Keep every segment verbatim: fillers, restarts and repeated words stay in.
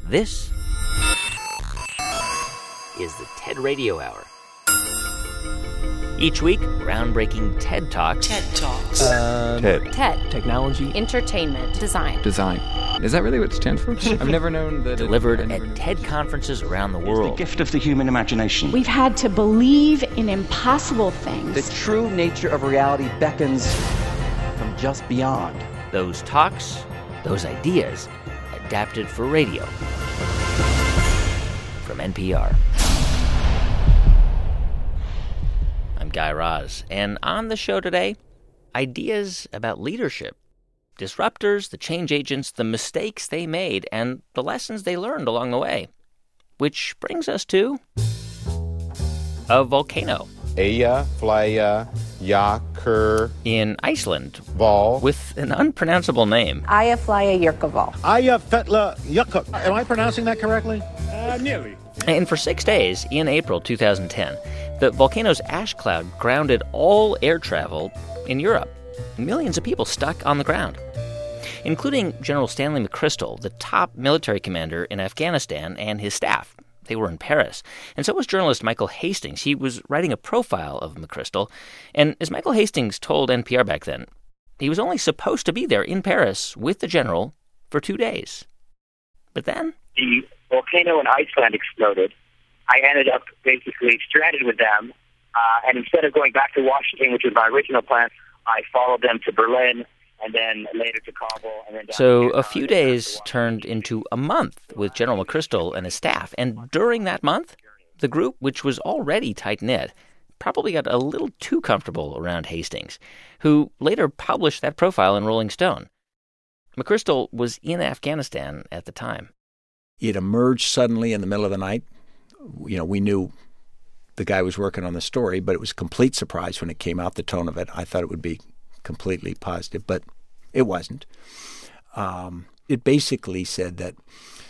This is the TED Radio Hour. Each week, groundbreaking TED Talks. TED Talks. Uh, TED. TED. Technology. Entertainment. Design. Design. Is that really what it stands for? I've never known that. Delivered it, at TED conferences around the world. It's the gift of the human imagination. We've had to believe in impossible things. The true nature of reality beckons from just beyond. Those talks, those ideas, adapted for radio. From N P R. I'm Guy Raz, and on the show today, ideas about leadership. Disruptors, the change agents, the mistakes they made, and the lessons they learned along the way. Which brings us to a volcano. Eyjafjallajökull in Iceland, Val, with an unpronounceable name. Eyjafjallajökull. Eyjafjallajökull. Am I pronouncing that correctly? Uh, nearly. And for six days, in April two thousand ten, the volcano's ash cloud grounded all air travel in Europe. Millions of people stuck on the ground, including General Stanley McChrystal, the top military commander in Afghanistan, and his staff. They were in Paris. And so was journalist Michael Hastings. He was writing a profile of McChrystal. And as Michael Hastings told N P R back then, he was only supposed to be there in Paris with the general for two days. But then the volcano in Iceland exploded. I ended up basically stranded with them. Uh, and instead of going back to Washington, which was my original plan, I followed them to Berlin and then later to Kabul. And then down so to a few days turned into a month with General McChrystal and his staff. And during that month, the group, which was already tight-knit, probably got a little too comfortable around Hastings, who later published that profile in Rolling Stone. McChrystal was in Afghanistan at the time. It emerged suddenly in the middle of the night. You know, we knew the guy was working on the story, but it was a complete surprise when it came out, the tone of it. I thought it would be completely positive, but it wasn't. Um, it basically said that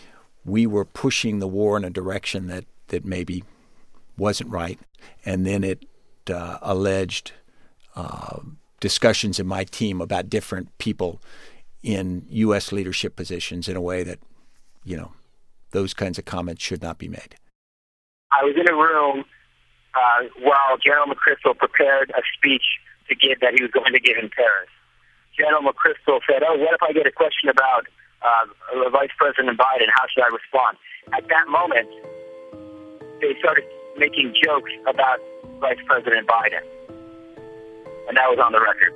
we were pushing the war in a direction that, that maybe wasn't right, and then it uh, alleged uh, discussions in my team about different people in U S leadership positions in a way that, you know, those kinds of comments should not be made. I was in a room uh, while General McChrystal prepared a speech to give that he was going to give in Paris. General McChrystal said, oh, what if I get a question about uh, Vice President Biden? How should I respond? At that moment, they started making jokes about Vice President Biden. And that was on the record.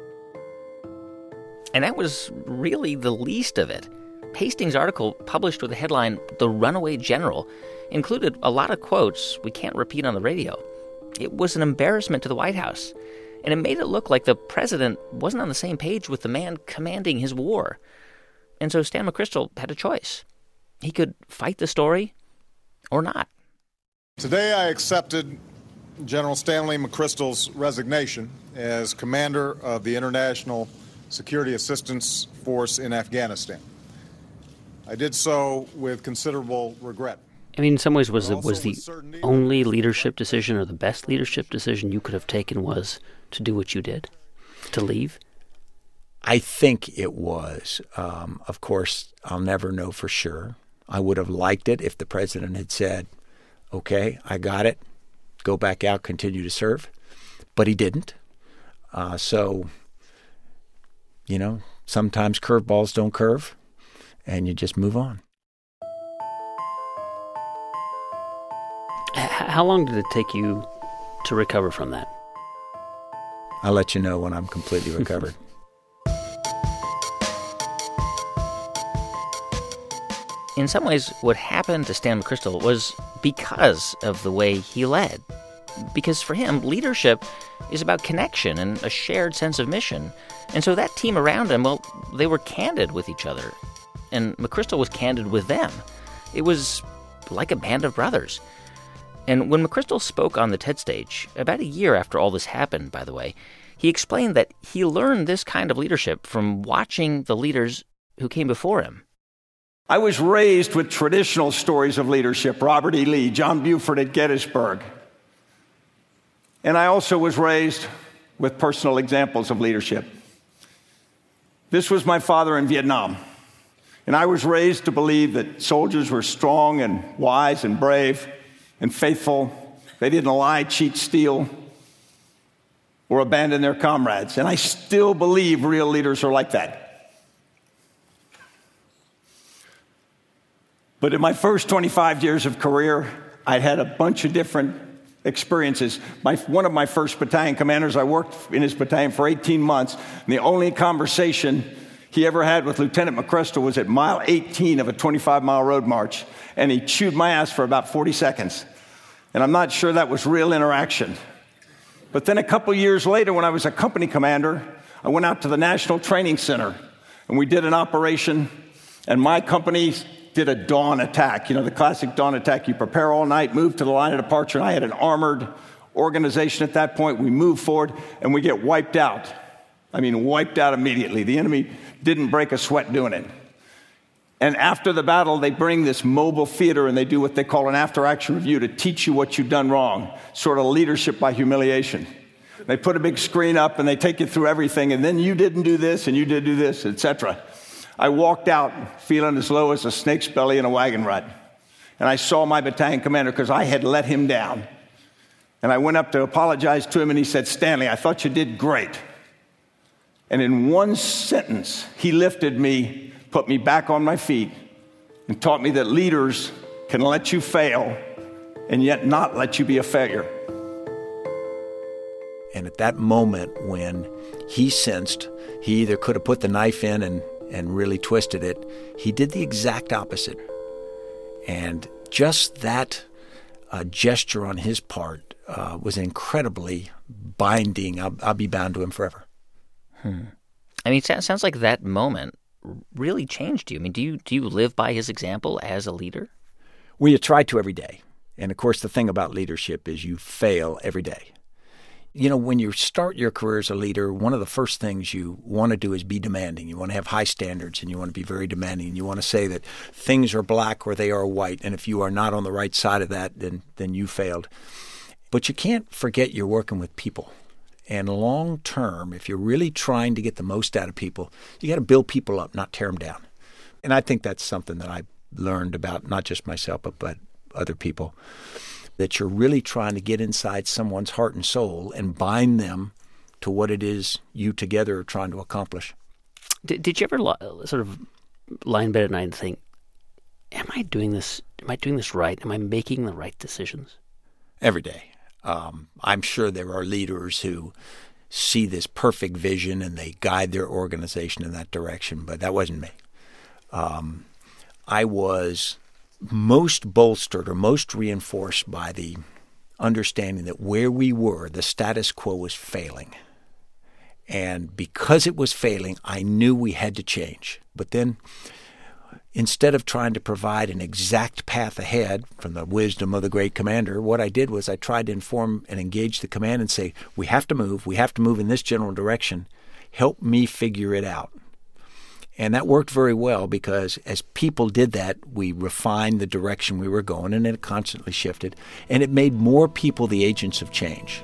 And that was really the least of it. Hastings' article, published with the headline, "The Runaway General," included a lot of quotes we can't repeat on the radio. It was an embarrassment to the White House, and it made it look like the president wasn't on the same page with the man commanding his war. And so Stan McChrystal had a choice. He could fight the story or not. Today I accepted General Stanley McChrystal's resignation as commander of the International Security Assistance Force in Afghanistan. I did so with considerable regret. I mean, in some ways, was it was the only leadership decision or the best leadership decision you could have taken was to do what you did, to leave? I think it was. Um, of course, I'll never know for sure. I would have liked it if the president had said, okay, I got it, go back out, continue to serve. But he didn't. Uh, so, you know, sometimes curveballs don't curve, and you just move on. How long did it take you to recover from that? I'll let you know when I'm completely recovered. In some ways, what happened to Stan McChrystal was because of the way he led. Because for him, leadership is about connection and a shared sense of mission. And so that team around him, well, they were candid with each other. And McChrystal was candid with them. It was like a band of brothers. And when McChrystal spoke on the TED stage, about a year after all this happened, by the way, he explained that he learned this kind of leadership from watching the leaders who came before him. I was raised with traditional stories of leadership, Robert E. Lee, John Buford at Gettysburg. And I also was raised with personal examples of leadership. This was my father in Vietnam. And I was raised to believe that soldiers were strong and wise and brave and faithful. They didn't lie, cheat, steal, or abandon their comrades. And I still believe real leaders are like that. But in my first twenty-five years of career, I'd had a bunch of different experiences. My, one of my first battalion commanders, I worked in his battalion for eighteen months, and the only conversation he ever had with Lieutenant McChrystal was at mile eighteen of a twenty-five mile road march, and he chewed my ass for about forty seconds. And I'm not sure that was real interaction. But then a couple years later, when I was a company commander, I went out to the National Training Center, and we did an operation, and my company did a dawn attack. You know, the classic dawn attack. You prepare all night, move to the line of departure, and I had an armored organization at that point. We move forward, and we get wiped out. I mean, wiped out immediately. The enemy didn't break a sweat doing it. And after the battle, they bring this mobile theater and they do what they call an after-action review to teach you what you've done wrong, sort of leadership by humiliation. They put a big screen up and they take you through everything, and then you didn't do this and you did do this, et cetera. I walked out feeling as low as a snake's belly in a wagon rut. And I saw my battalion commander because I had let him down. And I went up to apologize to him, and he said, "Stanley, I thought you did great." And in one sentence, he lifted me, put me back on my feet, and taught me that leaders can let you fail and yet not let you be a failure. And at that moment when he sensed he either could have put the knife in and, and really twisted it, he did the exact opposite. And just that uh, gesture on his part uh, was incredibly binding. I'll, I'll be bound to him forever. Hmm. I mean, it sounds like that moment really changed you. I mean, do you do you live by his example as a leader? We try to every day. And, of course, the thing about leadership is you fail every day. You know, when you start your career as a leader, one of the first things you want to do is be demanding. You want to have high standards, and you want to be very demanding. You want to say that things are black or they are white, and if you are not on the right side of that, then then you failed. But you can't forget you're working with people. And long term, if you're really trying to get the most out of people, you got to build people up, not tear them down. And I think that's something that I learned about not just myself, but, but other people, that you're really trying to get inside someone's heart and soul and bind them to what it is you together are trying to accomplish. Did, did you ever li- sort of lie in bed at night and think, am I doing this? Am I doing this right? Am I making the right decisions? Every day. Um, I'm sure there are leaders who see this perfect vision and they guide their organization in that direction, but that wasn't me. Um, I was most bolstered or most reinforced by the understanding that where we were, the status quo was failing. And because it was failing, I knew we had to change. But then, instead of trying to provide an exact path ahead from the wisdom of the great commander, what I did was I tried to inform and engage the command and say, we have to move, we have to move in this general direction. Help me figure it out. And that worked very well because as people did that, we refined the direction we were going, and it constantly shifted. And it made more people the agents of change.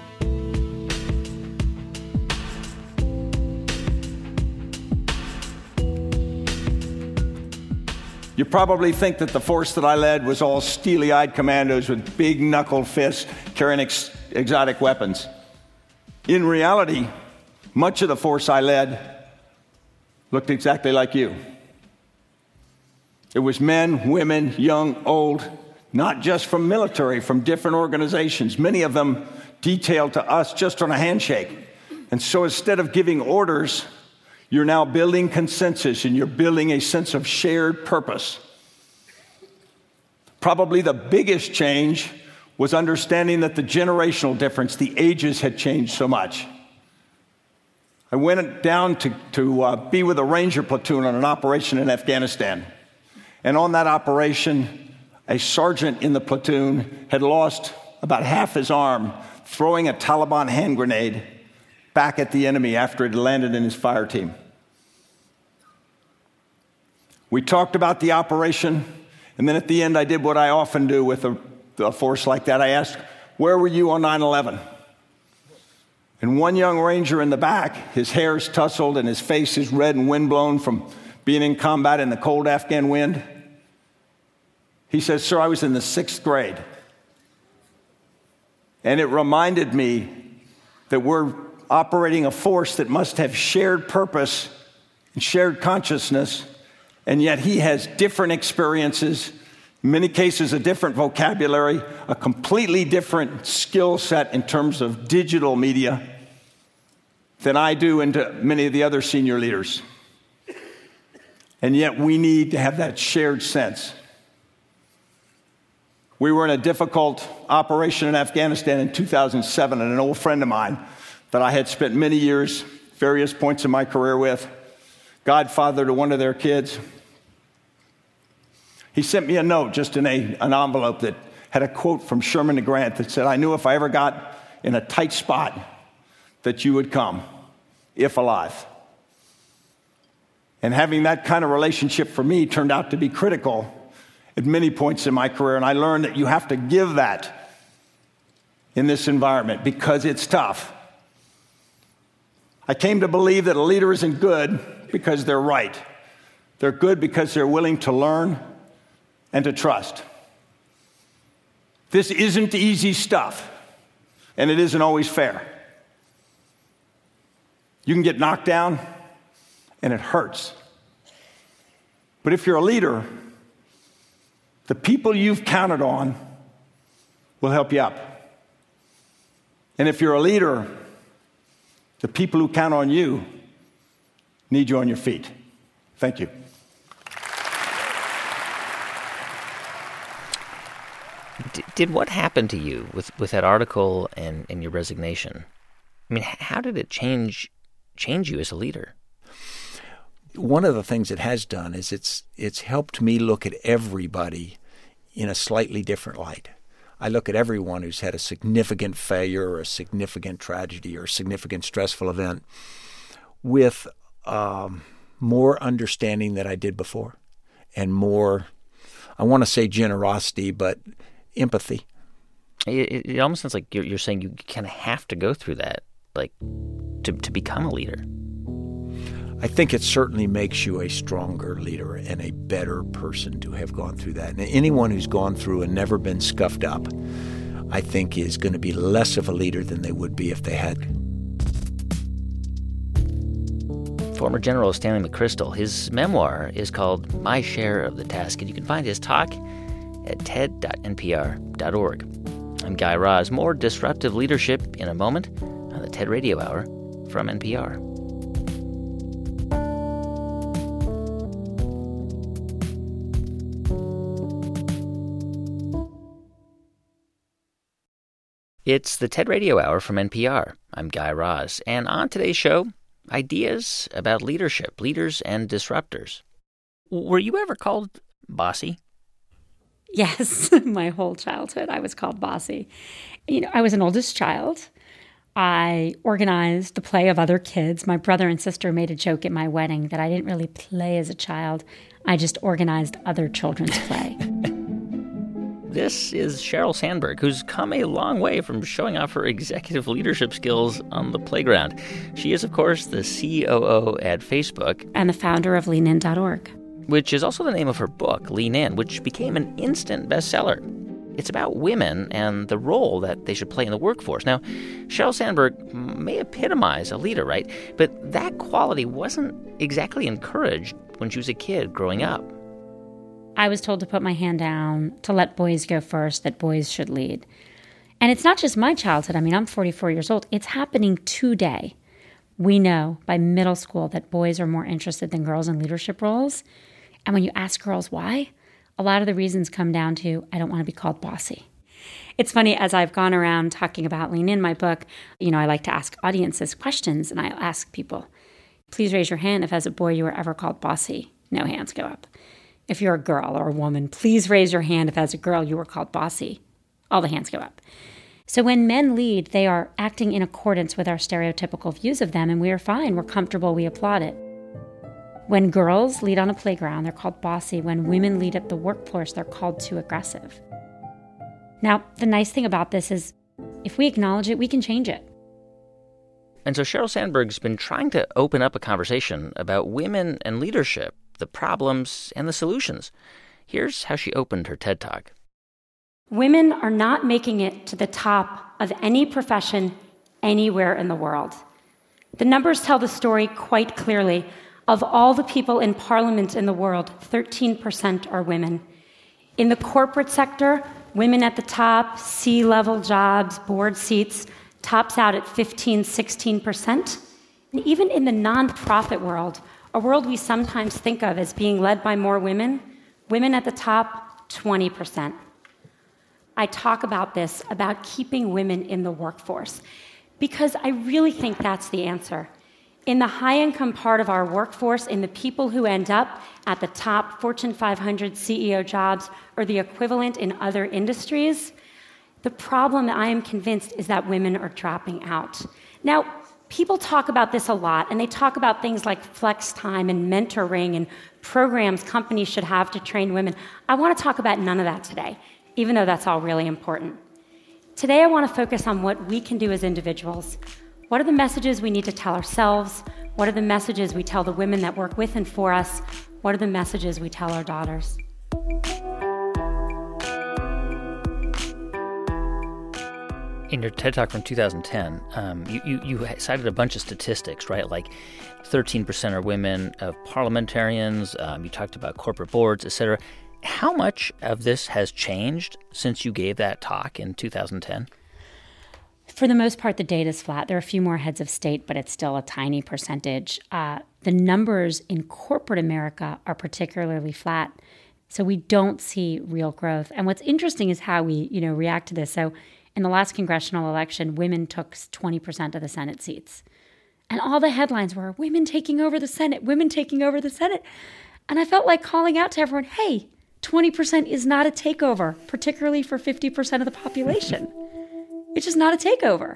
You probably think that the force that I led was all steely-eyed commandos with big knuckle fists carrying ex- exotic weapons. In reality, much of the force I led looked exactly like you. It was men, women, young, old, not just from military, from different organizations, many of them detailed to us just on a handshake. And so instead of giving orders, you're now building consensus, and you're building a sense of shared purpose. Probably the biggest change was understanding that the generational difference, the ages had changed so much. I went down to, to uh, be with a Ranger platoon on an operation in Afghanistan. And on that operation, a sergeant in the platoon had lost about half his arm throwing a Taliban hand grenade back at the enemy after it landed in his fire team. We talked about the operation, and then at the end I did what I often do with a, a force like that. I asked, where were you on nine eleven? And one young Ranger in the back, his hair's tousled and his face is red and windblown from being in combat in the cold Afghan wind. He says, sir, I was in the sixth grade. And it reminded me that we're operating a force that must have shared purpose and shared consciousness, and yet he has different experiences, in many cases a different vocabulary, a completely different skill set in terms of digital media than I do and to many of the other senior leaders. And yet we need to have that shared sense. We were in a difficult operation in Afghanistan in two thousand seven, and an old friend of mine that I had spent many years, various points in my career with, godfather to one of their kids, he sent me a note just in a, an envelope that had a quote from Sherman to Grant that said, I knew if I ever got in a tight spot that you would come, if alive. And having that kind of relationship for me turned out to be critical at many points in my career, and I learned that you have to give that in this environment because it's tough. I came to believe that a leader isn't good because they're right. They're good because they're willing to learn and to trust. This isn't easy stuff, and it isn't always fair. You can get knocked down, and it hurts. But if you're a leader, the people you've counted on will help you up. And if you're a leader, the people who count on you need you on your feet. Thank you. D- did what happened to you with, with that article and, and your resignation? I mean, how did it change change you as a leader? One of the things it has done is it's it's helped me look at everybody in a slightly different light. I look at everyone who's had a significant failure or a significant tragedy or a significant stressful event with um, more understanding than I did before and more, I want to say generosity, but empathy. It, it almost sounds like you're, you're saying you kind of have to go through that, like to, to become a leader. I think it certainly makes you a stronger leader and a better person to have gone through that. And anyone who's gone through and never been scuffed up, I think is going to be less of a leader than they would be if they had. Former General Stanley McChrystal, his memoir is called My Share of the Task, and you can find his talk at ted dot n p r dot org. I'm Guy Raz. More disruptive leadership in a moment on the TED Radio Hour from N P R. It's the TED Radio Hour from N P R. I'm Guy Raz, and on today's show, ideas about leadership, leaders and disruptors. Were you ever called bossy? Yes, my whole childhood I was called bossy. You know, I was an oldest child. I organized the play of other kids. My brother and sister made a joke at my wedding that I didn't really play as a child. I just organized other children's play. This is Sheryl Sandberg, who's come a long way from showing off her executive leadership skills on the playground. She is, of course, the C O O at Facebook. And the founder of lean in dot org. Which is also the name of her book, Lean In, which became an instant bestseller. It's about women and the role that they should play in the workforce. Now, Sheryl Sandberg may epitomize a leader, right? But that quality wasn't exactly encouraged when she was a kid growing up. I was told to put my hand down, to let boys go first, that boys should lead. And it's not just my childhood. I mean, I'm forty-four years old. It's happening today. We know by middle school that boys are more interested than girls in leadership roles. And when you ask girls why, a lot of the reasons come down to, I don't want to be called bossy. It's funny, as I've gone around talking about Lean In, my book, you know, I like to ask audiences questions, and I ask people, please raise your hand if as a boy you were ever called bossy. No hands go up. If you're a girl or a woman, please raise your hand if as a girl you were called bossy. All the hands go up. So when men lead, they are acting in accordance with our stereotypical views of them, and we are fine. We're comfortable. We applaud it. When girls lead on a playground, they're called bossy. When women lead at the workforce, they're called too aggressive. Now, the nice thing about this is if we acknowledge it, we can change it. And so Sheryl Sandberg's been trying to open up a conversation about women and leadership the problems, and the solutions. Here's how she opened her TED Talk. Women are not making it to the top of any profession anywhere in the world. The numbers tell the story quite clearly. Of all the people in parliament in the world, thirteen percent are women. In the corporate sector, women at the top, C-level jobs, board seats, tops out at fifteen, sixteen percent. And even in the nonprofit world, a world we sometimes think of as being led by more women, women at the top, twenty percent. I talk about this, about keeping women in the workforce, because I really think that's the answer. In the high-income part of our workforce, in the people who end up at the top Fortune five hundred C E O jobs or the equivalent in other industries, the problem, I am convinced, is that women are dropping out. Now, people talk about this a lot, and they talk about things like flex time and mentoring and programs companies should have to train women. I want to talk about none of that today, even though that's all really important. Today, I want to focus on what we can do as individuals. What are the messages we need to tell ourselves? What are the messages we tell the women that work with and for us? What are the messages we tell our daughters? In your TED Talk from two thousand ten, um, you, you, you cited a bunch of statistics, right? Like thirteen percent are women of parliamentarians. Um, you talked about corporate boards, et cetera. How much of this has changed since you gave that talk in two thousand ten? For the most part, the data is flat. There are a few more heads of state, but it's still a tiny percentage. Uh, the numbers in corporate America are particularly flat, so we don't see real growth. And what's interesting is how we, you know, react to this. So in the last congressional election, women took twenty percent of the Senate seats. And all the headlines were, women taking over the Senate, women taking over the Senate. And I felt like calling out to everyone, hey, twenty percent is not a takeover, particularly for fifty percent of the population. It's just not a takeover.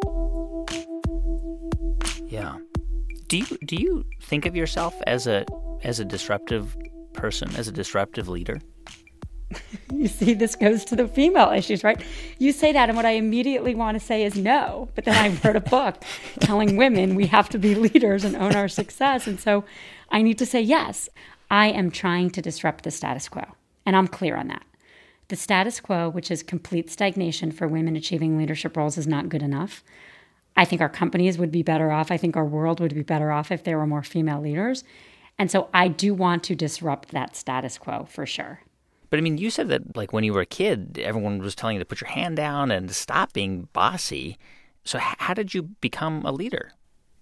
Yeah. Do you do you think of yourself as a as a disruptive person, as a disruptive leader? You see, this goes to the female issues, right? You say that, and what I immediately want to say is no. But then I wrote a book telling women we have to be leaders and own our success. And so I need to say yes. I am trying to disrupt the status quo, and I'm clear on that. The status quo, which is complete stagnation for women achieving leadership roles, is not good enough. I think our companies would be better off. I think our world would be better off if there were more female leaders. And so I do want to disrupt that status quo for sure. But I mean, you said that like when you were a kid, everyone was telling you to put your hand down and stop being bossy. So h- how did you become a leader?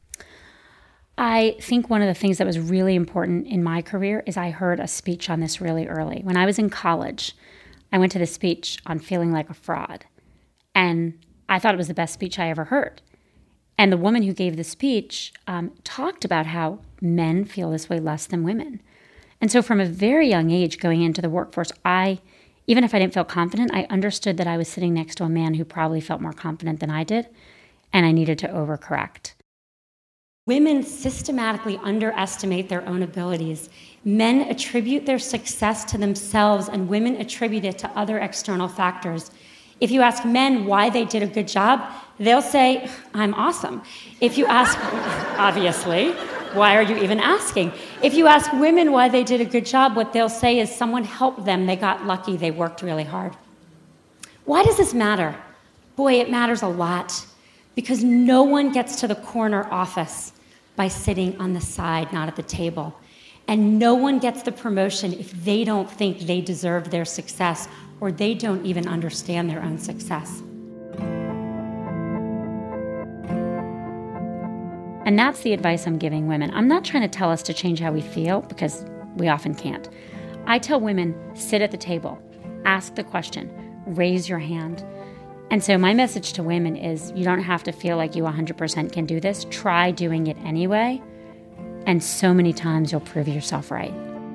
I think one of the things that was really important in my career is I heard a speech on this really early. When I was in college, I went to the speech on feeling like a fraud, and I thought it was the best speech I ever heard. And the woman who gave the speech um, talked about how men feel this way less than women. And so from a very young age going into the workforce, I, even if I didn't feel confident, I understood that I was sitting next to a man who probably felt more confident than I did, and I needed to overcorrect. Women systematically underestimate their own abilities. Men attribute their success to themselves, and women attribute it to other external factors. If you ask men why they did a good job, they'll say, I'm awesome. If you ask, obviously, why are you even asking? If you ask women why they did a good job, what they'll say is someone helped them, they got lucky, they worked really hard. Why does this matter? Boy, it matters a lot, because no one gets to the corner office by sitting on the side, not at the table. And no one gets the promotion if they don't think they deserve their success or they don't even understand their own success. And that's the advice I'm giving women. I'm not trying to tell us to change how we feel, because we often can't. I tell women, sit at the table, ask the question, raise your hand. And so my message to women is you don't have to feel like you one hundred percent can do this. Try doing it anyway. And so many times you'll prove yourself right.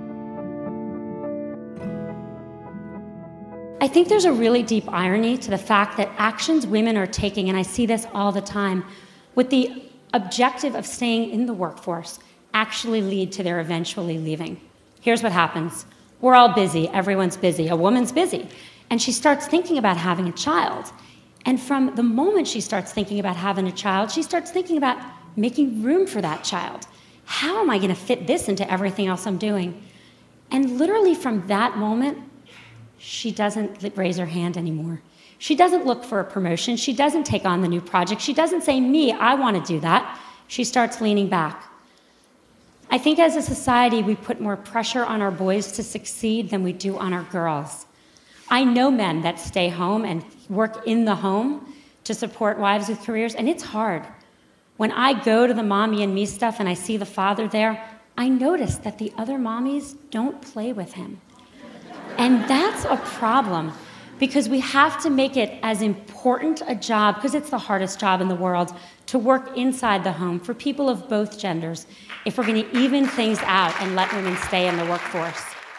I think there's a really deep irony to the fact that actions women are taking, and I see this all the time, with the objective of staying in the workforce actually lead to their eventually leaving. Here's what happens. We're all busy. Everyone's busy. A woman's busy. And she starts thinking about having a child. And from the moment she starts thinking about having a child, she starts thinking about making room for that child. how am I going to fit this into everything else I'm doing? And literally from that moment, she doesn't raise her hand anymore. She doesn't look for a promotion. She doesn't take on the new project. She doesn't say, me, I want to do that. She starts leaning back. I think as a society, we put more pressure on our boys to succeed than we do on our girls. I know men that stay home and work in the home to support wives with careers, and it's hard. When I go to the mommy and me stuff and I see the father there, I notice that the other mommies don't play with him. And that's a problem, because we have to make it as important a job, because it's the hardest job in the world, to work inside the home for people of both genders if we're going to even things out and let women stay in the workforce.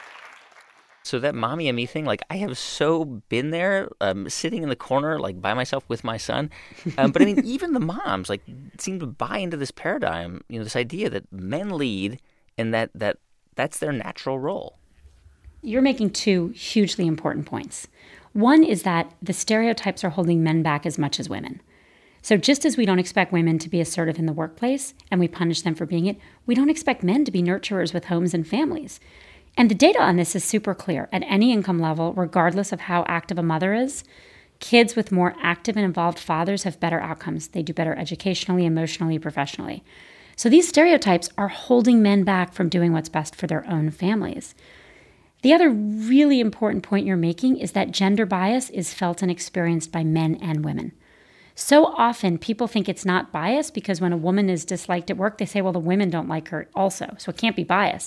So that mommy and me thing, like, I have so been there, um, sitting in the corner, like, by myself with my son. Um, but, I mean, even the moms, like, seem to buy into this paradigm, you know, this idea that men lead and that, that that's their natural role. You're making two hugely important points. One is that the stereotypes are holding men back as much as women. So just as we don't expect women to be assertive in the workplace and we punish them for being it, we don't expect men to be nurturers with homes and families. And the data on this is super clear. At any income level, regardless of how active a mother is, kids with more active and involved fathers have better outcomes. They do better educationally, emotionally, professionally. So these stereotypes are holding men back from doing what's best for their own families. The other really important point you're making is that gender bias is felt and experienced by men and women. So often people think it's not bias because when a woman is disliked at work, they say, well, the women don't like her also, so it can't be bias.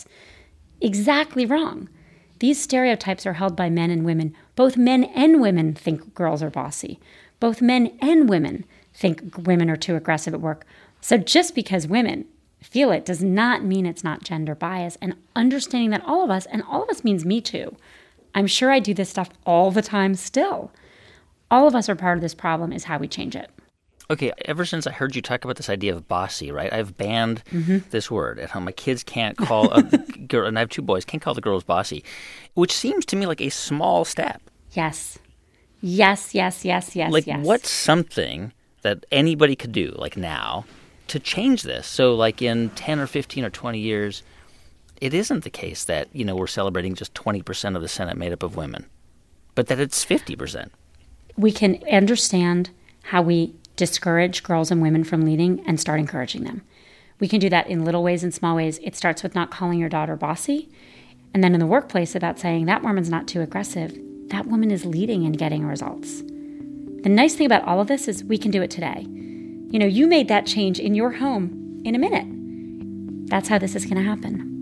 Exactly wrong. These stereotypes are held by men and women. Both men and women think girls are bossy. Both men and women think women are too aggressive at work. So just because women feel it does not mean it's not gender bias. And understanding that all of us, and all of us means me too. I'm sure I do this stuff all the time still. All of us are part of this problem is how we change it. Okay, ever since I heard you talk about this idea of bossy, right, I've banned mm-hmm. this word at home. My kids can't call a girl, and I have two boys, can't call the girls bossy, which seems to me like a small step. Yes. Yes, yes, yes, yes, like, yes. What's something that anybody could do, like now, to change this? So, like, in ten or fifteen or twenty years, it isn't the case that, you know, we're celebrating just twenty percent of the Senate made up of women, but that it's fifty percent. We can understand how we discourage girls and women from leading and start encouraging them. We can do that in little ways and small ways. It starts with not calling your daughter bossy. And then in the workplace about saying that woman's not too aggressive. That woman is leading and getting results. The nice thing about all of this is we can do it today. You know, you made that change in your home in a minute. That's how this is going to happen.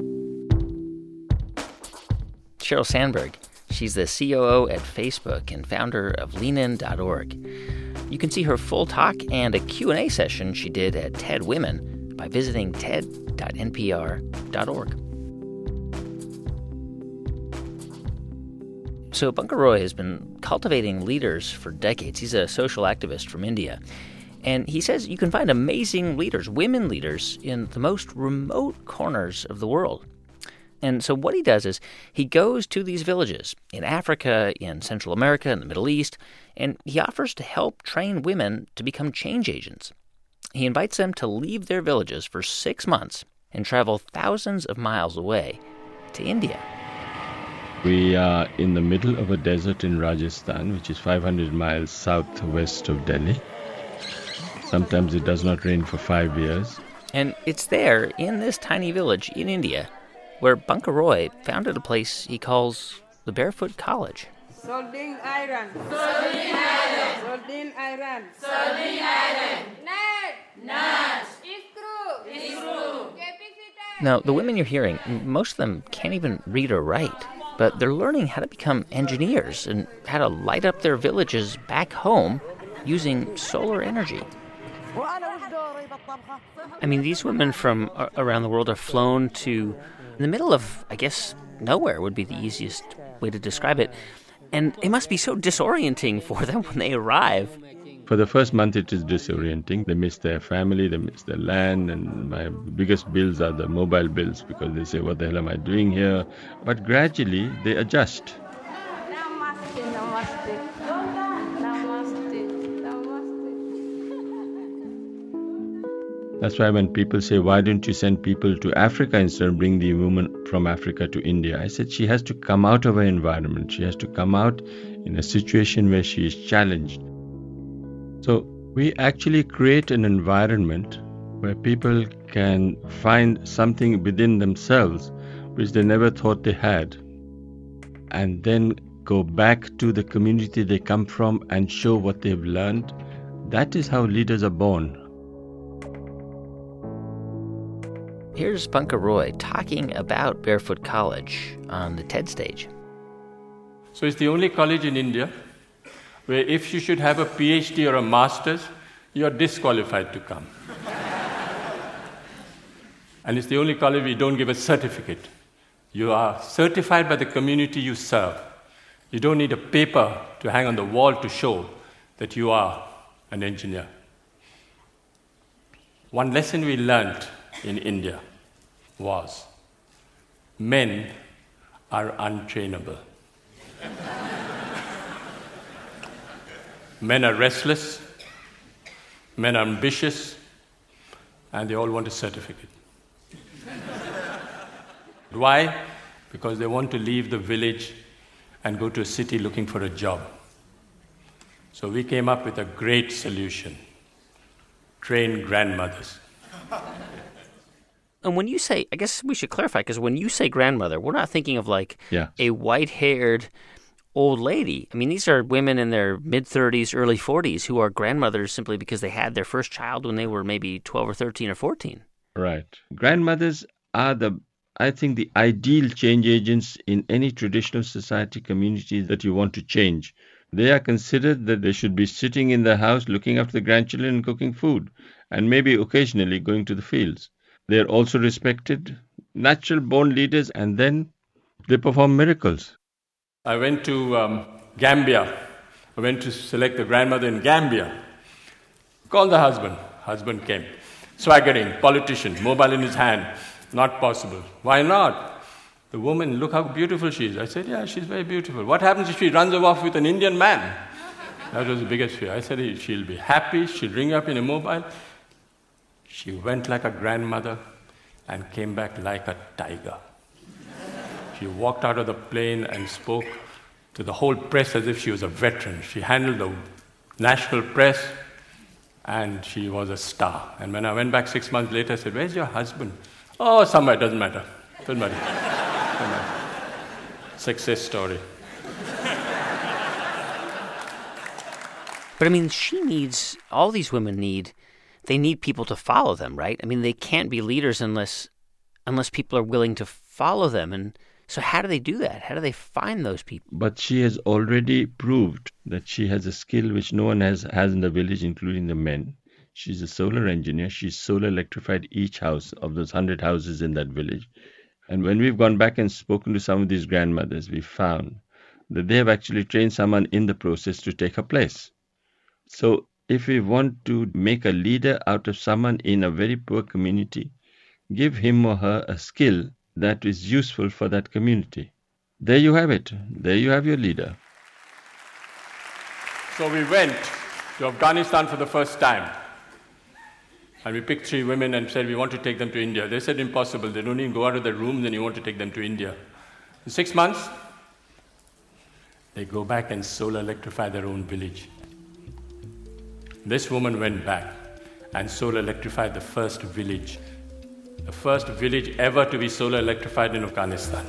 Sheryl Sandberg. She's the C O O at Facebook and founder of lean in dot org. You can see her full talk and a Q and A session she did at TED Women by visiting ted dot n p r dot org. So Bunker Roy has been cultivating leaders for decades. He's a social activist from India. And he says you can find amazing leaders, women leaders, in the most remote corners of the world. And so what he does is he goes to these villages in Africa, in Central America, in the Middle East, and he offers to help train women to become change agents. He invites them to leave their villages for six months and travel thousands of miles away to India. We are in the middle of a desert in Rajasthan, which is five hundred miles southwest of Delhi. Sometimes it does not rain for five years. And it's there, in this tiny village in India, where Bunker Roy founded a place he calls the Barefoot College. Solding iron. Solding iron. Solding iron. Solding iron. Net. Net. Screw. Screw. Now, the women you're hearing, most of them can't even read or write, but they're learning how to become engineers and how to light up their villages back home using solar energy. I mean, these women from around the world are flown to in the middle of, I guess, nowhere would be the easiest way to describe it. And it must be so disorienting for them when they arrive. For the first month, it is disorienting. They miss their family, they miss their land, and my biggest bills are the mobile bills because they say, what the hell am I doing here? But gradually, they adjust. That's why when people say, why don't you send people to Africa instead of bring the woman from Africa to India? I said she has to come out of her environment. She has to come out in a situation where she is challenged. So we actually create an environment where people can find something within themselves which they never thought they had, and then go back to the community they come from and show what they've learned. That is how leaders are born. Here's Pankaj Roy talking about Barefoot College on the TED stage. So it's the only college in India where if you should have a PhD or a master's, you're disqualified to come. And it's the only college we don't give a certificate. You are certified by the community you serve. You don't need a paper to hang on the wall to show that you are an engineer. One lesson we learned in India was men are untrainable. Men are restless, men are ambitious, and they all want a certificate. Why? Because they want to leave the village and go to a city looking for a job. So we came up with a great solution: train grandmothers. And when you say, I guess we should clarify, because when you say grandmother, we're not thinking of like yeah. a white-haired old lady. I mean, these are women in their mid-thirties, early forties who are grandmothers simply because they had their first child when they were maybe twelve or thirteen or fourteen. Right. Grandmothers are the, I think, the ideal change agents in any traditional society community that you want to change. They are considered that they should be sitting in the house looking after the grandchildren and cooking food, and maybe occasionally going to the fields. They are also respected, natural-born leaders, and then they perform miracles. I went to um, Gambia. I went to select the grandmother in Gambia. Called the husband. Husband came. Swaggering, politician, mobile in his hand. Not possible. Why not? The woman, look how beautiful she is. I said, yeah, she's very beautiful. What happens if she runs off with an Indian man? That was the biggest fear. I said, she'll be happy. She'll ring up in a mobile. She went like a grandmother and came back like a tiger. She walked out of the plane and spoke to the whole press as if she was a veteran. She handled the national press, and she was a star. And when I went back six months later, I said, where's your husband? Oh, somewhere, doesn't matter. Doesn't matter. Doesn't matter. Success story. But I mean, she needs, all these women need, they need people to follow them, right? I mean, they can't be leaders unless unless people are willing to follow them. And so how do they do that? How do they find those people? But she has already proved that she has a skill which no one has, has in the village, including the men. She's a solar engineer. She's solar electrified each house of those hundred houses in that village. And when we've gone back and spoken to some of these grandmothers, we found that they have actually trained someone in the process to take her place. So if we want to make a leader out of someone in a very poor community, give him or her a skill that is useful for that community. There you have it. There you have your leader. So we went to Afghanistan for the first time. And we picked three women and said, we want to take them to India. They said, impossible. They don't even go out of their rooms and you want to take them to India. In six months, they go back and solar electrify their own village. This woman went back and solar electrified the first village. The first village ever to be solar electrified in Afghanistan.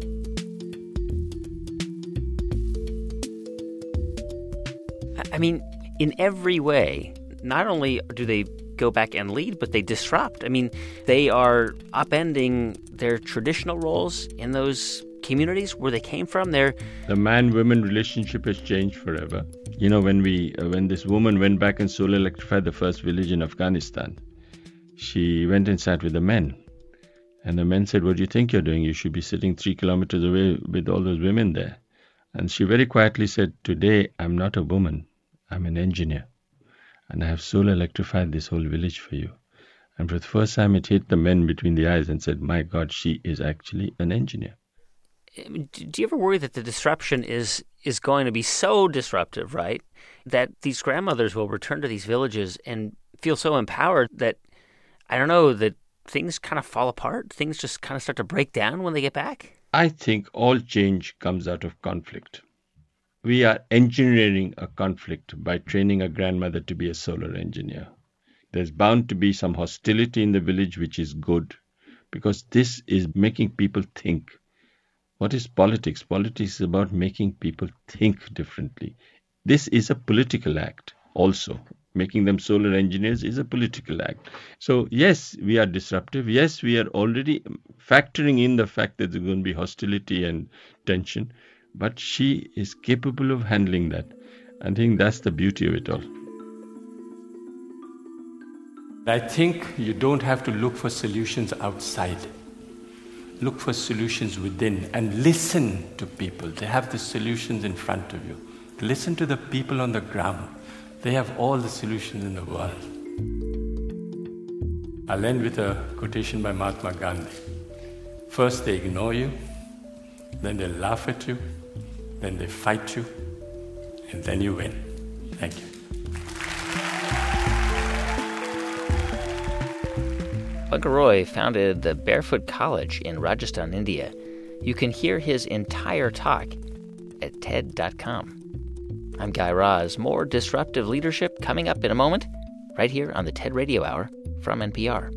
I mean, in every way, not only do they go back and lead, but they disrupt. I mean, they are upending their traditional roles in those communities where they came from. They're the man-woman relationship has changed forever. You know, when we, uh, when this woman went back and solar electrified the first village in Afghanistan, she went and sat with the men. And the men said, what do you think you're doing? You should be sitting three kilometers away with all those women there. And she very quietly said, today I'm not a woman, I'm an engineer. And I have solar electrified this whole village for you. And for the first time it hit the men between the eyes and said, my God, she is actually an engineer. Do you ever worry that the disruption is is going to be so disruptive, right, that these grandmothers will return to these villages and feel so empowered that I don't know, that things kind of fall apart? Things just kind of start to break down when they get back? I think all change comes out of conflict. We are engineering a conflict by training a grandmother to be a solar engineer. There's bound to be some hostility in the village, which is good, because this is making people think. What is politics? Politics is about making people think differently. This is a political act also. Making them solar engineers is a political act. So yes, we are disruptive. Yes, we are already factoring in the fact that there's going to be hostility and tension. But she is capable of handling that. I think that's the beauty of it all. I think you don't have to look for solutions outside. Look for solutions within and listen to people. They have the solutions in front of you. Listen to the people on the ground. They have all the solutions in the world. I'll end with a quotation by Mahatma Gandhi. First they ignore you, then they laugh at you, then they fight you, and then you win. Thank you. Pankaj Roy founded the Barefoot College in Rajasthan, India. You can hear his entire talk at TED dot com. I'm Guy Raz. More disruptive leadership coming up in a moment, right here on the TED Radio Hour from N P R.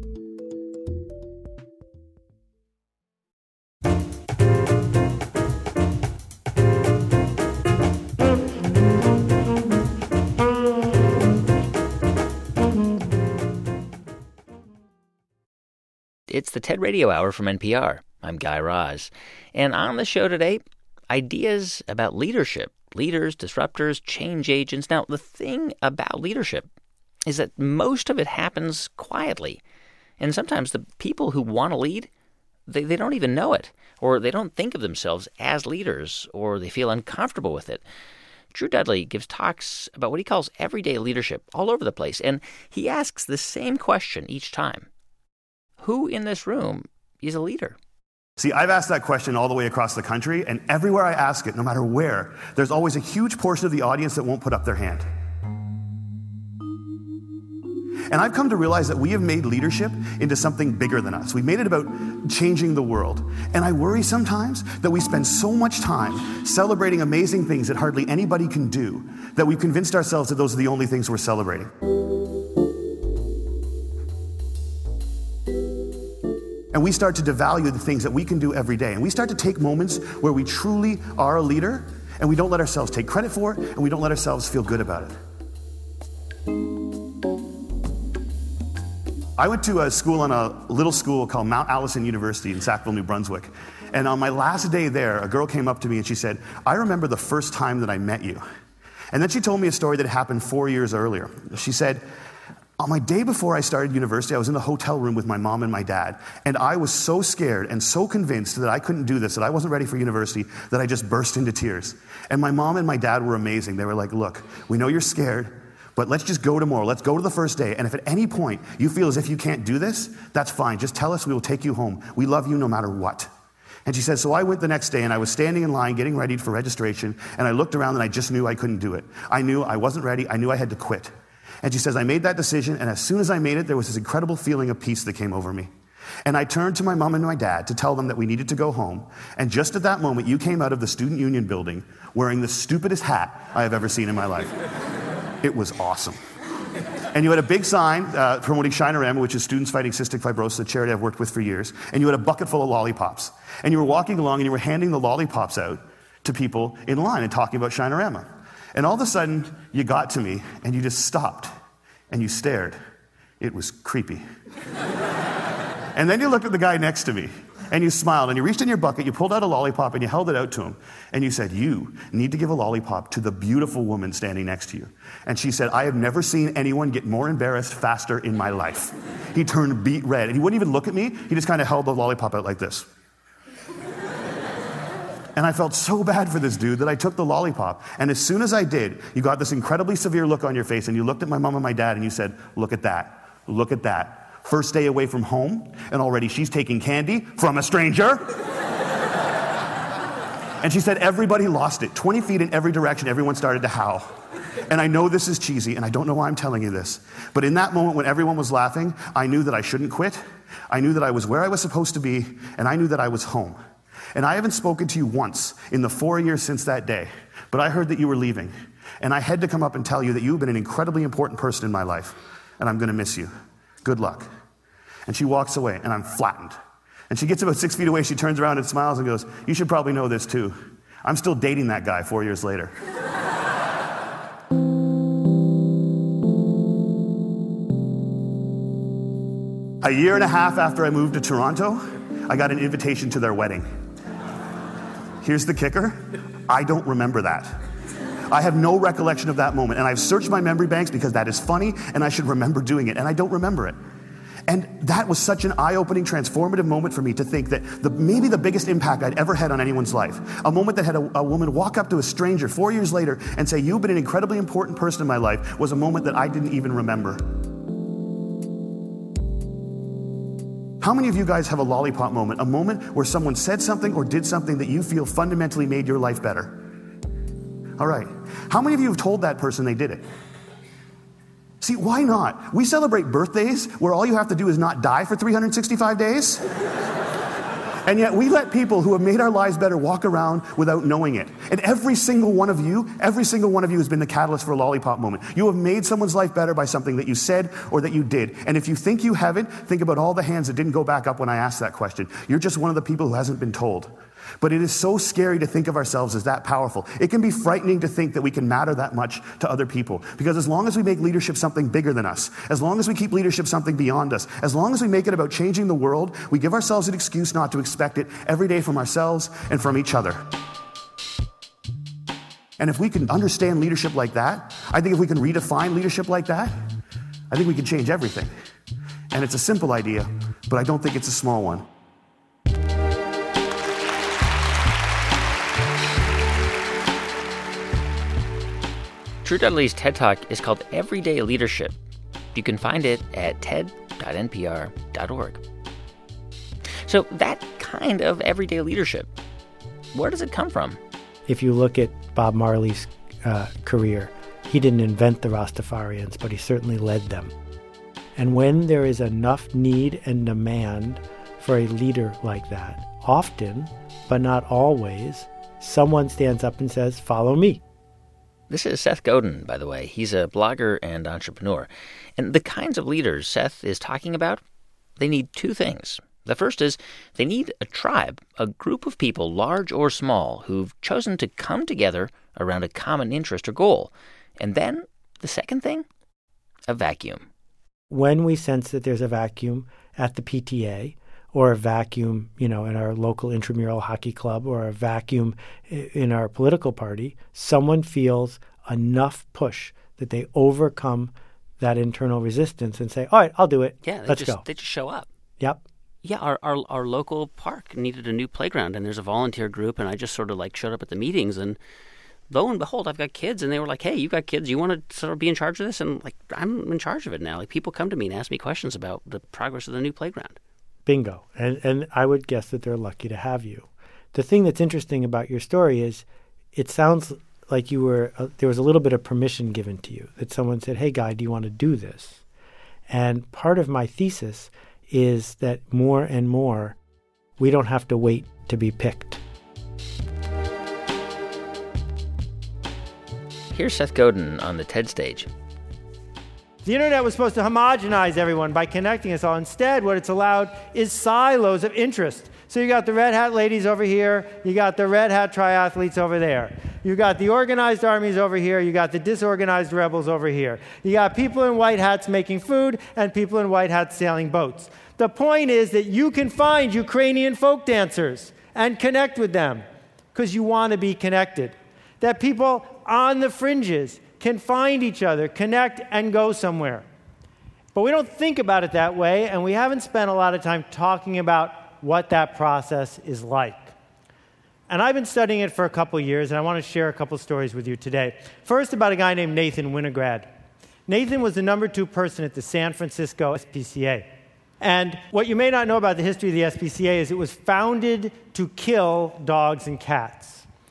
It's the TED Radio Hour from N P R. I'm Guy Raz. And on the show today, ideas about leadership. Leaders, disruptors, change agents. Now, the thing about leadership is that most of it happens quietly. And sometimes the people who want to lead, they, they don't even know it. Or they don't think of themselves as leaders, or they feel uncomfortable with it. Drew Dudley gives talks about what he calls everyday leadership all over the place. And he asks the same question each time. Who in this room is a leader? See, I've asked that question all the way across the country, and everywhere I ask it, no matter where, there's always a huge portion of the audience that won't put up their hand. And I've come to realize that we have made leadership into something bigger than us. We've made it about changing the world. And I worry sometimes that we spend so much time celebrating amazing things that hardly anybody can do, that we've convinced ourselves that those are the only things we're celebrating. And we start to devalue the things that we can do every day. And we start to take moments where we truly are a leader, and we don't let ourselves take credit for it, and we don't let ourselves feel good about it. I went to a school on a little school called Mount Allison University in Sackville, New Brunswick. And on my last day there, a girl came up to me and she said, I remember the first time that I met you. And then she told me a story that happened four years earlier. She said, on my day before I started university, I was in the hotel room with my mom and my dad, and I was so scared and so convinced that I couldn't do this, that I wasn't ready for university, that I just burst into tears. And my mom and my dad were amazing. They were like, look, we know you're scared, but let's just go tomorrow. Let's go to the first day, and if at any point you feel as if you can't do this, that's fine. Just tell us, we will take you home. We love you no matter what. And she said, so I went the next day, and I was standing in line getting ready for registration, and I looked around, and I just knew I couldn't do it. I knew I wasn't ready. I knew I had to quit. And she says, I made that decision, and as soon as I made it, there was this incredible feeling of peace that came over me. And I turned to my mom and my dad to tell them that we needed to go home. And just at that moment, you came out of the Student Union building wearing the stupidest hat I have ever seen in my life. It was awesome. And you had a big sign uh, promoting Shinorama, which is Students Fighting Cystic Fibrosis, a charity I've worked with for years. And you had a bucket full of lollipops. And you were walking along, and you were handing the lollipops out to people in line and talking about Shinorama. And all of a sudden, you got to me, and you just stopped, and you stared. It was creepy. And then you looked at the guy next to me, and you smiled, and you reached in your bucket, you pulled out a lollipop, and you held it out to him, and you said, you need to give a lollipop to the beautiful woman standing next to you. And she said, I have never seen anyone get more embarrassed faster in my life. He turned beet red, and he wouldn't even look at me, he just kind of held the lollipop out like this. And I felt so bad for this dude that I took the lollipop. And as soon as I did, you got this incredibly severe look on your face, and you looked at my mom and my dad, and you said, look at that. Look at that. First day away from home, and already she's taking candy from a stranger. And she said everybody lost it. twenty feet in every direction, everyone started to howl. And I know this is cheesy, and I don't know why I'm telling you this, but in that moment when everyone was laughing, I knew that I shouldn't quit. I knew that I was where I was supposed to be, and I knew that I was home. And I haven't spoken to you once in the four years since that day, but I heard that you were leaving. And I had to come up and tell you that you've been an incredibly important person in my life, and I'm going to miss you. Good luck. And she walks away, and I'm flattened. And she gets about six feet away, she turns around and smiles and goes, you should probably know this too. I'm still dating that guy four years later. A year and a half after I moved to Toronto, I got an invitation to their wedding. Here's the kicker. I don't remember that. I have no recollection of that moment, and I've searched my memory banks because that is funny, and I should remember doing it, and I don't remember it. And that was such an eye-opening, transformative moment for me to think that the, maybe the biggest impact I'd ever had on anyone's life, a moment that had a, a woman walk up to a stranger four years later and say, you've been an incredibly important person in my life, was a moment that I didn't even remember. How many of you guys have a lollipop moment, a moment where someone said something or did something that you feel fundamentally made your life better? All right. How many of you have told that person they did it? See, why not? We celebrate birthdays where all you have to do is not die for three hundred sixty-five days. And yet we let people who have made our lives better walk around without knowing it. And every single one of you, every single one of you has been the catalyst for a lollipop moment. You have made someone's life better by something that you said or that you did. And if you think you haven't, think about all the hands that didn't go back up when I asked that question. You're just one of the people who hasn't been told. But it is so scary to think of ourselves as that powerful. It can be frightening to think that we can matter that much to other people. Because as long as we make leadership something bigger than us, as long as we keep leadership something beyond us, as long as we make it about changing the world, we give ourselves an excuse not to expect it every day from ourselves and from each other. And if we can understand leadership like that, I think if we can redefine leadership like that, I think we can change everything. And it's a simple idea, but I don't think it's a small one. Drew Dudley's TED Talk is called Everyday Leadership. You can find it at ted dot n p r dot org. So that kind of everyday leadership, where does it come from? If you look at Bob Marley's uh, career, he didn't invent the Rastafarians, but he certainly led them. And when there is enough need and demand for a leader like that, often, but not always, someone stands up and says, follow me. This is Seth Godin, by the way. He's a blogger and entrepreneur. And the kinds of leaders Seth is talking about, they need two things. The first is they need a tribe, a group of people, large or small, who've chosen to come together around a common interest or goal. And then, the second thing, a vacuum. When we sense that there's a vacuum at the P T A, or a vacuum, you know, in our local intramural hockey club, or a vacuum in our political party, someone feels enough push that they overcome that internal resistance and say, all right, I'll do it. Yeah, they Let's just, go. They just show up. Yep. Yeah, our, our our local park needed a new playground, and there's a volunteer group, and I just sort of like showed up at the meetings, and lo and behold, I've got kids, and they were like, hey, you got kids, you want to sort of be in charge of this? And like, I'm in charge of it now. Like, people come to me and ask me questions about the progress of the new playground. Bingo. And and I would guess that they're lucky to have you. The thing that's interesting about your story is it sounds like you were, uh, there was a little bit of permission given to you, that someone said, hey, Guy, do you want to do this? And part of my thesis is that more and more, we don't have to wait to be picked. Here's Seth Godin on the TED stage. The internet was supposed to homogenize everyone by connecting us all. Instead, what it's allowed is silos of interest. So you got the red hat ladies over here, you got the red hat triathletes over there. You got the organized armies over here, you got the disorganized rebels over here. You got people in white hats making food and people in white hats sailing boats. The point is that you can find Ukrainian folk dancers and connect with them because you want to be connected. That people on the fringes can find each other, connect, and go somewhere. But we don't think about it that way, and we haven't spent a lot of time talking about what that process is like. And I've been studying it for a couple years, and I want to share a couple stories with you today. First, about a guy named Nathan Winograd. Nathan was the number two person at the San Francisco S P C A. And what you may not know about the history of the S P C A is it was founded to kill dogs and cats.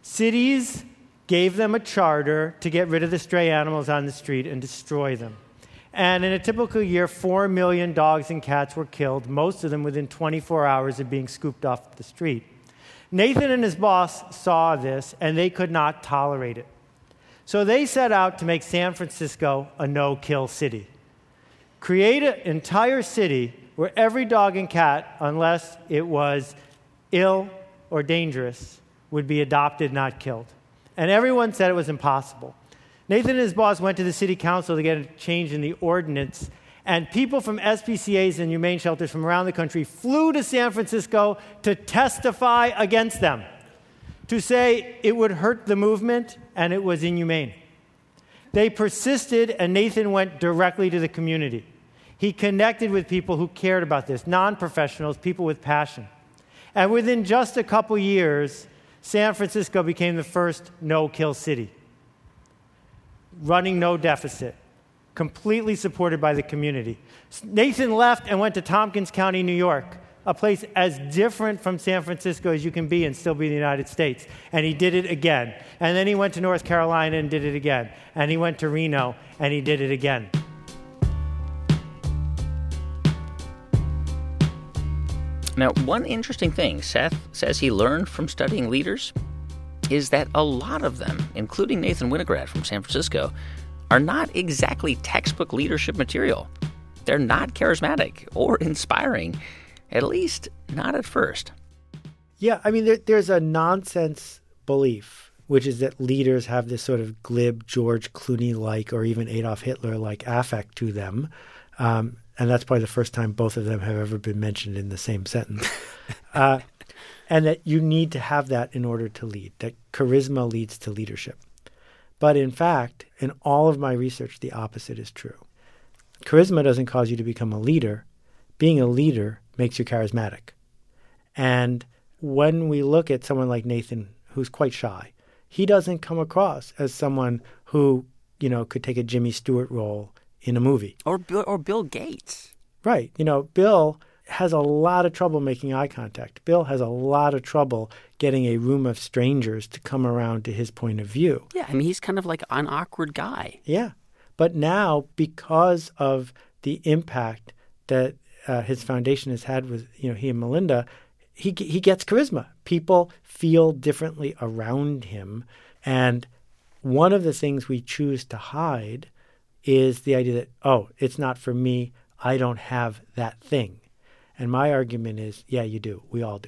Cities gave them a charter to get rid of the stray animals on the street and destroy them. And in a typical year, four million dogs and cats were killed, most of them within twenty-four hours of being scooped off the street. Nathan and his boss saw this, and they could not tolerate it. So they set out to make San Francisco a no-kill city. Create an entire city where every dog and cat, unless it was ill or dangerous, would be adopted, not killed. And everyone said it was impossible. Nathan and his boss went to the city council to get a change in the ordinance, and people from S P C As and humane shelters from around the country flew to San Francisco to testify against them, to say it would hurt the movement and it was inhumane. They persisted, and Nathan went directly to the community. He connected with people who cared about this, non-professionals, people with passion. And within just a couple years, San Francisco became the first no-kill city, running no deficit, completely supported by the community. Nathan left and went to Tompkins County, New York, a place as different from San Francisco as you can be and still be in the United States. And he did it again. And then he went to North Carolina and did it again. And he went to Reno and he did it again. Now, one interesting thing Seth says he learned from studying leaders is that a lot of them, including Nathan Winograd from San Francisco, are not exactly textbook leadership material. They're not charismatic or inspiring, at least not at first. Yeah, I mean, there, there's a nonsense belief, which is that leaders have this sort of glib George Clooney-like or even Adolf Hitler-like affect to them. Um, and that's probably the first time both of them have ever been mentioned in the same sentence. uh, and that you need to have that in order to lead, that charisma leads to leadership. But in fact, in all of my research, the opposite is true. Charisma doesn't cause you to become a leader. Being a leader makes you charismatic. And when we look at someone like Nathan, who's quite shy, he doesn't come across as someone who, you know, could take a Jimmy Stewart role in a movie. Or Bill, or Bill Gates. Right. You know, Bill has a lot of trouble making eye contact. Bill has a lot of trouble getting a room of strangers to come around to his point of view. Yeah, I mean, he's kind of like an awkward guy. Yeah. But now, because of the impact that uh, his foundation has had with, you know, he and Melinda, he he gets charisma. People feel differently around him. And one of the things we choose to hide is the idea that, oh, it's not for me. I don't have that thing. And my argument is, yeah, you do. We all do.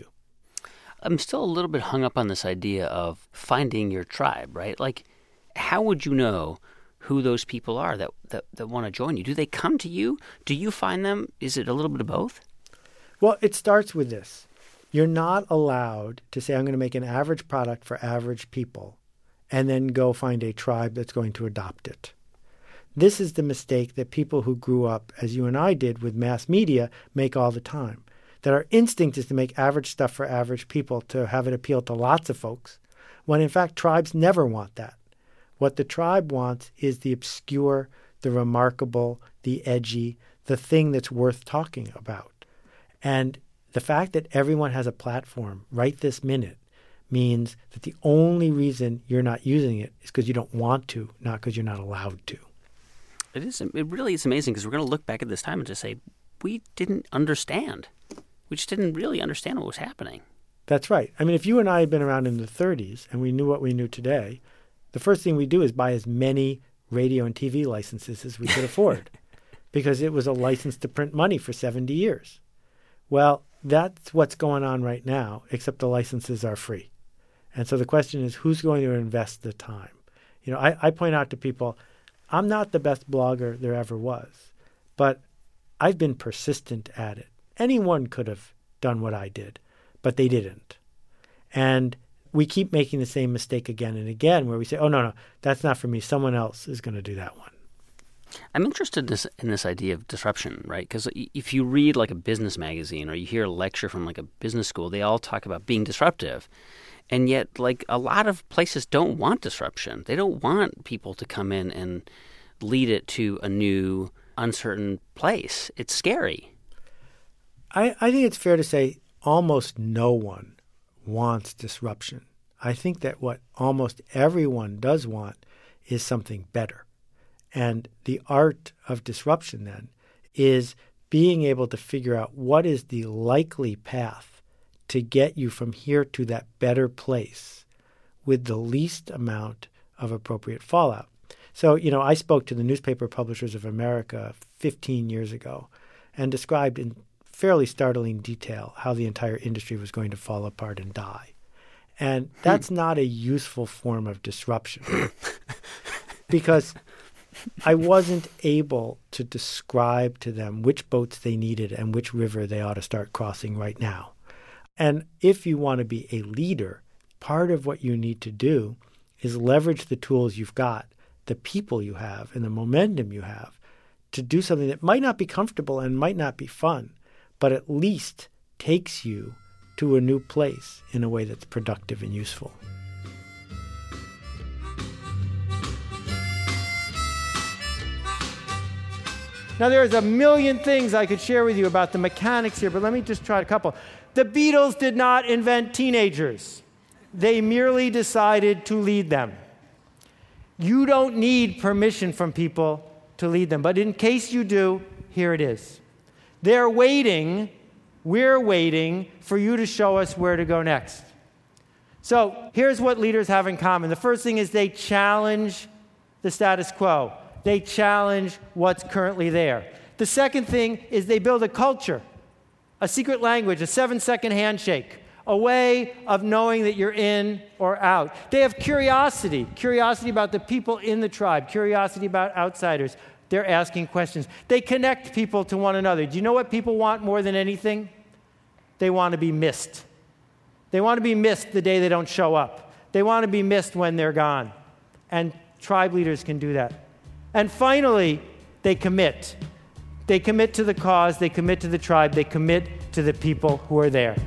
I'm still a little bit hung up on this idea of finding your tribe, right? Like, how would you know who those people are that, that, that want to join you? Do they come to you? Do you find them? Is it a little bit of both? Well, it starts with this. You're not allowed to say, I'm going to make an average product for average people and then go find a tribe that's going to adopt it. This is the mistake that people who grew up, as you and I did, with mass media make all the time. That our instinct is to make average stuff for average people, to have it appeal to lots of folks, when in fact tribes never want that. What the tribe wants is the obscure, the remarkable, the edgy, the thing that's worth talking about. And the fact that everyone has a platform right this minute means that the only reason you're not using it is because you don't want to, not because you're not allowed to. It is. It really is amazing because we're going to look back at this time and just say, we didn't understand. We just didn't really understand what was happening. That's right. I mean, if you and I had been around in the thirties and we knew what we knew today, the first thing we do is buy as many radio and T V licenses as we could afford because it was a license to print money for seventy years. Well, that's what's going on right now, except the licenses are free. And so the question is, who's going to invest the time? You know, I, I point out to people, I'm not the best blogger there ever was, but I've been persistent at it. Anyone could have done what I did, but they didn't. And we keep making the same mistake again and again where we say, oh, no, no, that's not for me. Someone else is going to do that one. I'm interested in this, in this idea of disruption, right? Because if you read like a business magazine or you hear a lecture from like a business school, they all talk about being disruptive. And yet, like, a lot of places don't want disruption. They don't want people to come in and lead it to a new, uncertain place. It's scary. I, I think it's fair to say almost no one wants disruption. I think that what almost everyone does want is something better. And the art of disruption then is being able to figure out what is the likely path to get you from here to that better place with the least amount of appropriate fallout. So, you know, I spoke to the Newspaper Publishers of America fifteen years ago and described in fairly startling detail how the entire industry was going to fall apart and die. And that's hmm. not a useful form of disruption because I wasn't able to describe to them which boats they needed and which river they ought to start crossing right now. And if you want to be a leader, part of what you need to do is leverage the tools you've got, the people you have, and the momentum you have to do something that might not be comfortable and might not be fun, but at least takes you to a new place in a way that's productive and useful. Now, there's a million things I could share with you about the mechanics here, but let me just try a couple. The Beatles did not invent teenagers. They merely decided to lead them. You don't need permission from people to lead them, but in case you do, here it is. They're waiting, we're waiting for you to show us where to go next. So here's what leaders have in common. The first thing is they challenge the status quo. They challenge what's currently there. The second thing is they build a culture, a secret language, a seven-second handshake, a way of knowing that you're in or out. They have curiosity, curiosity about the people in the tribe, curiosity about outsiders. They're asking questions. They connect people to one another. Do you know what people want more than anything? They want to be missed. They want to be missed the day they don't show up. They want to be missed when they're gone. And tribe leaders can do that. And finally, they commit. They commit to the cause, they commit to the tribe, they commit to the people who are there.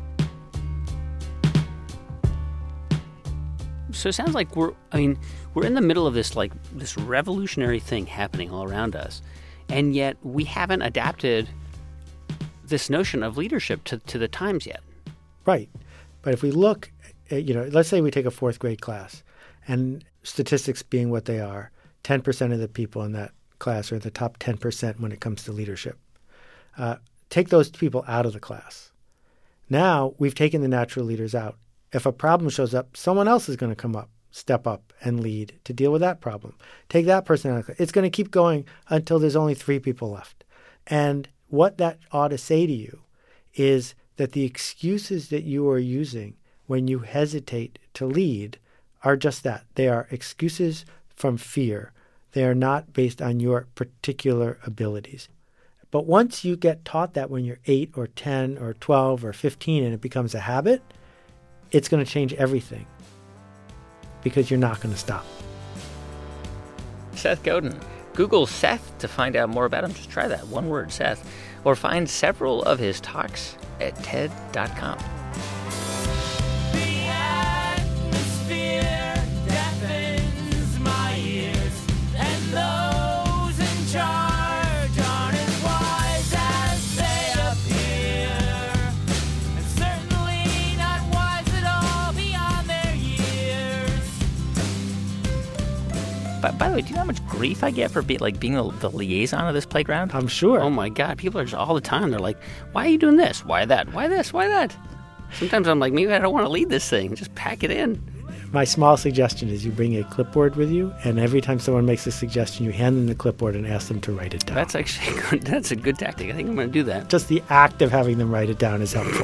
So it sounds like we're, I mean, we're in the middle of this, like, this revolutionary thing happening all around us. And yet we haven't adapted this notion of leadership to, to the times yet. Right. But if we look, at, you know, let's say we take a fourth grade class, and statistics being what they are, ten percent of the people in that class are the top ten percent when it comes to leadership. Uh, take those people out of the class. Now we've taken the natural leaders out. If a problem shows up, someone else is going to come up, step up, and lead to deal with that problem. Take that person out of the class. It's going to keep going until there's only three people left. And what that ought to say to you is that the excuses that you are using when you hesitate to lead are just that. They are excuses from fear. They are not based on your particular abilities. But once you get taught that when you're eight or ten or twelve or fifteen and it becomes a habit, it's going to change everything because you're not going to stop. Seth Godin. Google Seth to find out more about him. Just try that, one word, Seth. Or find several of his talks at T E D dot com. By, by the way, do you know how much grief I get for be, like being the, the liaison of this playground? I'm sure. Oh my God, people are just all the time. They're like, "Why are you doing this? Why that? Why this? Why that?" Sometimes I'm like, maybe I don't want to lead this thing. Just pack it in. My small suggestion is you bring a clipboard with you, and every time someone makes a suggestion, you hand them the clipboard and ask them to write it down. That's actually good. That's a good tactic. I think I'm going to do that. Just the act of having them write it down is helpful.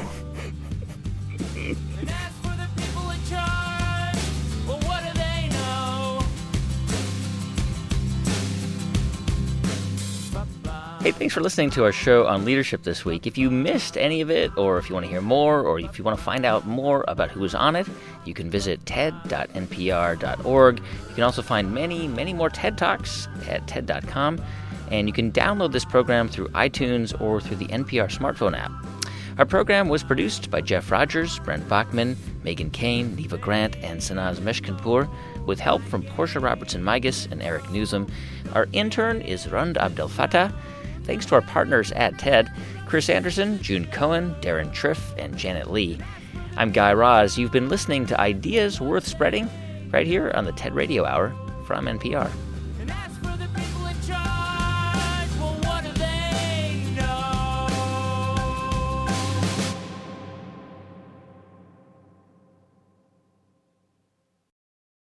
Hey, thanks for listening to our show on leadership this week. If you missed any of it, or if you want to hear more, or if you want to find out more about who was on it, you can visit T E D dot N P R dot org. You can also find many, many more TED Talks at T E D dot com. And you can download this program through iTunes or through the N P R smartphone app. Our program was produced by Jeff Rogers, Brent Bachman, Megan Kane, Neva Grant, and Sanaz Meshkinpour, with help from Portia Robertson-Migas and Eric Newsom. Our intern is Rund Abdel Fattah. Thanks to our partners at T E D, Chris Anderson, June Cohen, Darren Triff, and Janet Lee. I'm Guy Raz. You've been listening to Ideas Worth Spreading right here on the TED Radio Hour from N P R.